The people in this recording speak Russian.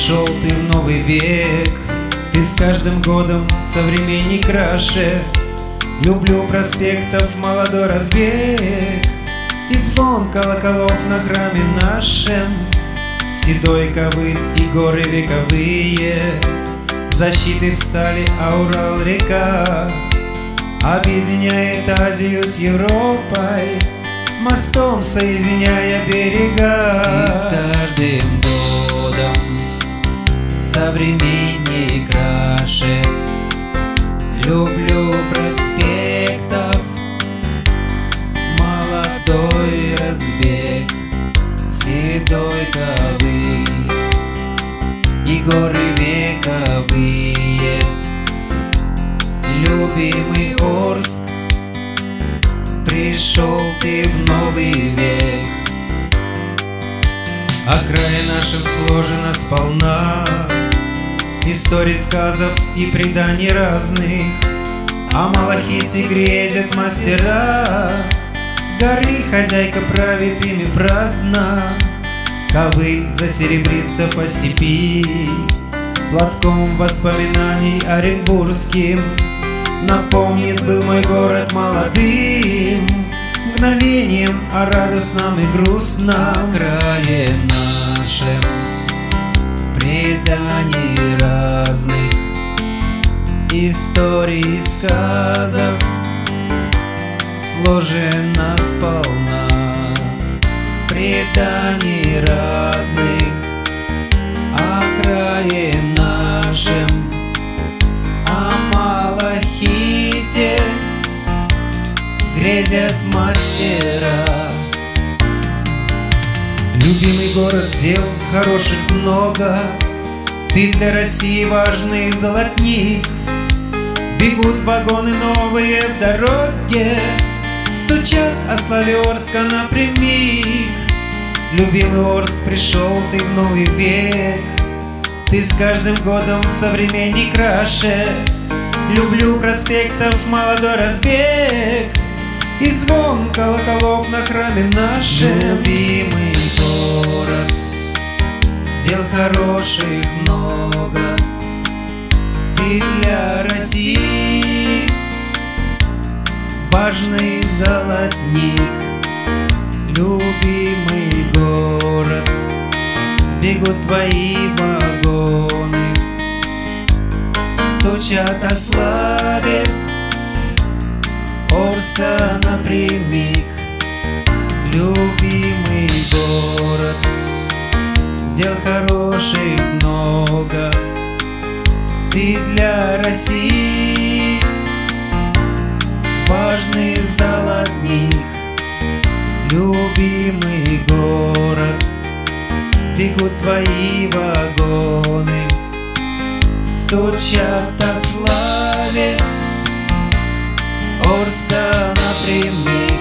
Пришел ты в новый век, ты с каждым годом современней краше. Люблю проспектов молодой разбег и звон колоколов на храме нашем. Седой ковыль и горы вековые защиты встали, а Урал-река объединяет Азию с Европой, мостом соединяя берега. И с каждым годом современней краше. Люблю проспектов молодой разбег, седой ковыль и горы вековые. Любимый Орск, пришел ты в новый век. О крае нашем сложено сполна историй, сказов и преданий разных. О Малахите грезят мастера, горы хозяйка правит ими праздно. Ковыль засеребрится по степи, платком воспоминаний оренбургским напомнит был мой город молодым, мгновением о радостном и грустном. О крае нашем преданий разных, историй, сказов сложено сполна. Преданий разных о крае нашем, о Малахите грезят мастера. Любимый город, дел хороших много, ты для России важный золотник. Бегут вагоны новые в дороге, стучат о славе Орска напрямик. Любимый Орск, пришел ты в новый век, ты с каждым годом современней краше. Люблю проспектов молодой разбег и звон колоколов на храме нашем. Любимый город, дел хороших много, ты для России важный золотник. Любимый город, бегут твои вагоны, стучат о славе Орска напрямик. любимый город, дел хороших много, ты для России важный золотник. любимый город, бегут твои вагоны, стучат о славе Орска напрямик.